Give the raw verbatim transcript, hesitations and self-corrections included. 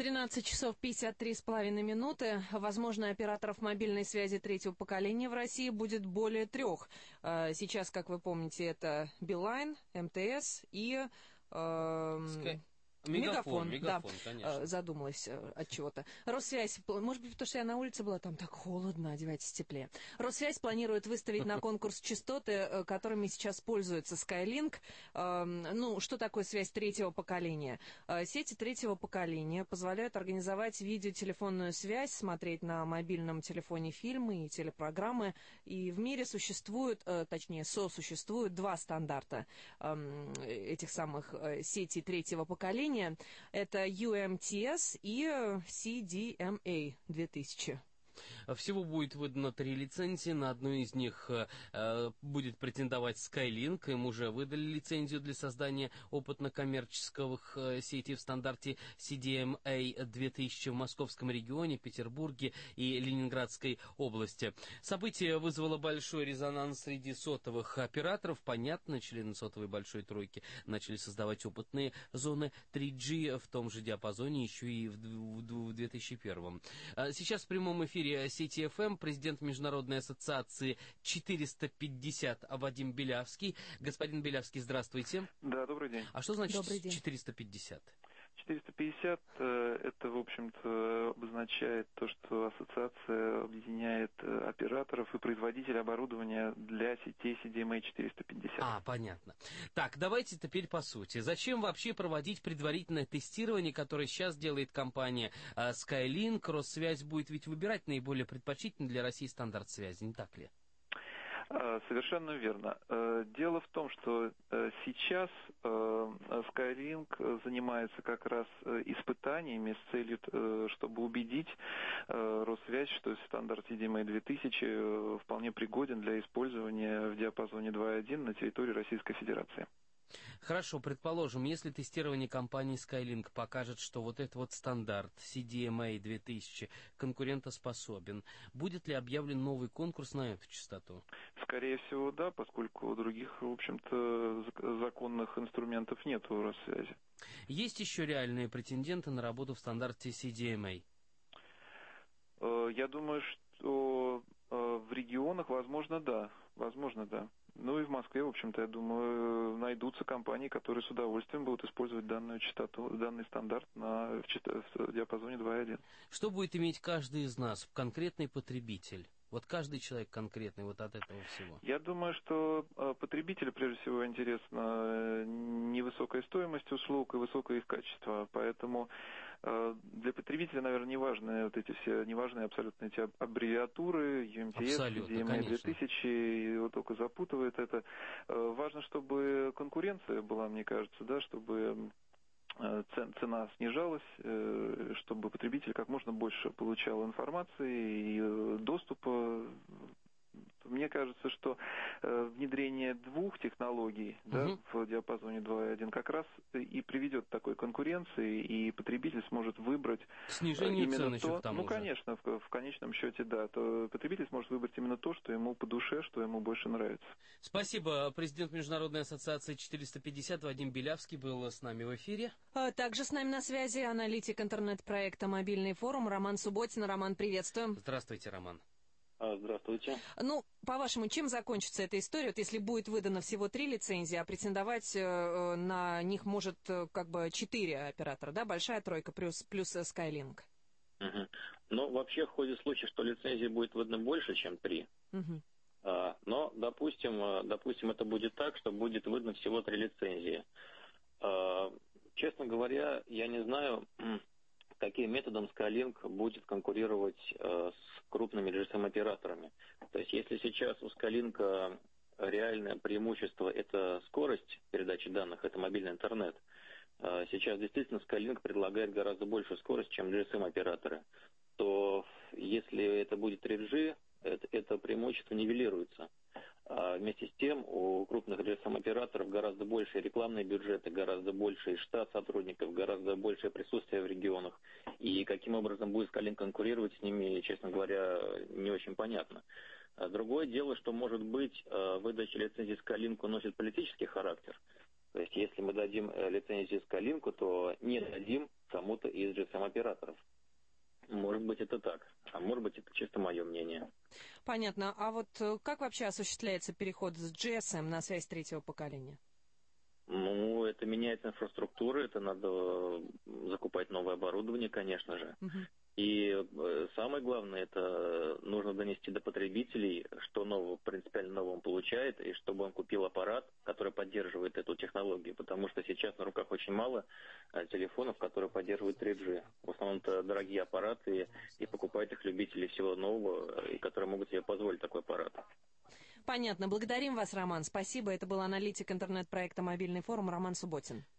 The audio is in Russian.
тринадцать часов пятьдесят три с половиной минуты. Возможно, операторов мобильной связи третьего поколения в России будет более трех. Сейчас, как вы помните, это Билайн, МТС и... Э, Мегафон, Мегафон, Мегафон, да, конечно. Задумалась от чего-то. Россвязь, может быть, потому что я на улице была, там так холодно, одевайтесь теплее. Россвязь планирует выставить на конкурс частоты, которыми сейчас пользуется Skylink. Ну, что такое связь третьего поколения? Сети третьего поколения позволяют организовать видеотелефонную связь, смотреть на мобильном телефоне фильмы и телепрограммы. И в мире существует, точнее, сосуществуют два стандарта этих самых сетей третьего поколения. Это ю эм ти эс и си ди эм эй две тысячи. Всего будет выдано три лицензии. На одну из них э, будет претендовать Skylink. Им уже выдали лицензию для создания опытно-коммерческих э, сетей в стандарте си ди эм эй две тысячи в Московском регионе, Петербурге и Ленинградской области. Событие вызвало большой резонанс среди сотовых операторов. Понятно, члены сотовой большой тройки начали создавать опытные зоны три джи в том же диапазоне еще и в две тысячи первом. Сейчас в прямом эфире сети эф эм президент Международной ассоциации четыреста пятьдесят Вадим Белявский. Господин Белявский, здравствуйте. Да, добрый день. А что значит Добрый день. четыреста пятьдесят? четыреста пятьдесят э, это, в общем-то, обозначает то, что ассоциация объединяет э, операторов и производителей оборудования для сетей си ди эм эй четыреста пятьдесят. А, понятно. Так, давайте теперь по сути. Зачем вообще проводить предварительное тестирование, которое сейчас делает компания э, Skylink? Россвязь будет ведь выбирать наиболее предпочтительный для России стандарт связи, не так ли? Совершенно верно. Дело в том, что сейчас Skylink занимается как раз испытаниями с целью, чтобы убедить Россвязь, что стандарт си ди эм эй две тысячи вполне пригоден для использования в диапазоне два и один на территории Российской Федерации. Хорошо, предположим, если тестирование компании Skylink покажет, что вот этот вот стандарт си ди эм эй две тысячи конкурентоспособен, будет ли объявлен новый конкурс на эту частоту? Скорее всего, да, поскольку других, в общем-то, законных инструментов нет у Россвязи. Есть еще реальные претенденты на работу в стандарте си ди эм эй? Я думаю, что в регионах, возможно, да. Возможно, да. Ну и в Москве, в общем-то, я думаю, найдутся компании, которые с удовольствием будут использовать данную частоту, данный стандарт на, в, в диапазоне два и один. Что будет иметь каждый из нас, конкретный потребитель? Вот каждый человек конкретный вот от этого всего. Я думаю, что потребителю, прежде всего, интересна невысокая стоимость услуг и высокое их качество. Поэтому для потребителя, наверное, не важны вот эти все, не важны абсолютно эти аббревиатуры, ю эм ти эс, си ди эм эй две тысячи, его только запутывает это. Важно, чтобы конкуренция была, мне кажется, да, чтобы цена снижалась, чтобы потребитель как можно больше получал информации и доступа. Мне кажется, что внедрение двух технологий, угу. да, в диапазоне два и один как раз и приведет к такой конкуренции, и потребитель сможет выбрать снижение именно цен то, еще к тому ну, же. конечно, в, в конечном счете, да, то потребитель сможет выбрать именно то, что ему по душе, что ему больше нравится. Спасибо. Президент Международной ассоциации четыреста пятьдесят Вадим Белявский был с нами в эфире. Также с нами на связи аналитик интернет-проекта «Мобильный форум» Роман Субботин. Роман, приветствуем. Здравствуйте, Роман. Здравствуйте. Ну, по-вашему, чем закончится эта история, вот если будет выдано всего три лицензии, а претендовать э, на них может э, как бы четыре оператора, да, большая тройка плюс, плюс Skylink? Угу. Ну, вообще, в ходе случая, что лицензий будет выдано больше, чем три. Угу. А, но, допустим, допустим, это будет так, что будет выдано всего три лицензии. А, честно говоря, я не знаю, каким методом Skylink будет конкурировать э, с крупными джи эс эм-операторами. То есть, если сейчас у Skylink реальное преимущество – это скорость передачи данных, это мобильный интернет, э, сейчас действительно Skylink предлагает гораздо большую скорость, чем джи эс эм-операторы, то если это будет три джи, это, это преимущество нивелируется. А вместе с тем у крупных джи эс эм-операторов гораздо большие рекламные бюджеты, гораздо больший штат сотрудников, гораздо большее присутствие в регионах. И каким образом будет Skylink конкурировать с ними, честно говоря, не очень понятно. Другое дело, что, может быть, выдача лицензии Skylink носит политический характер. То есть, если мы дадим лицензию Skylink, то не дадим кому-то из джи эс эм-операторов. Может быть, это так, а может быть, это чисто мое мнение. Понятно. А вот как вообще осуществляется переход с джи эс эм на связь третьего поколения? Ну, это меняется инфраструктура, это надо закупать новое оборудование, конечно же. Uh-huh. И самое главное, это нужно донести до потребителей, что нового, принципиально нового он получает, и чтобы он купил аппарат, который поддерживает эту технологию, потому что сейчас на руках очень мало телефонов, которые поддерживают три джи. В основном это дорогие аппараты, и покупают их любители всего нового, и которые могут себе позволить такой аппарат. Понятно. Благодарим вас, Роман. Спасибо. Это был аналитик интернет-проекта «Мобильный форум» Роман Субботин.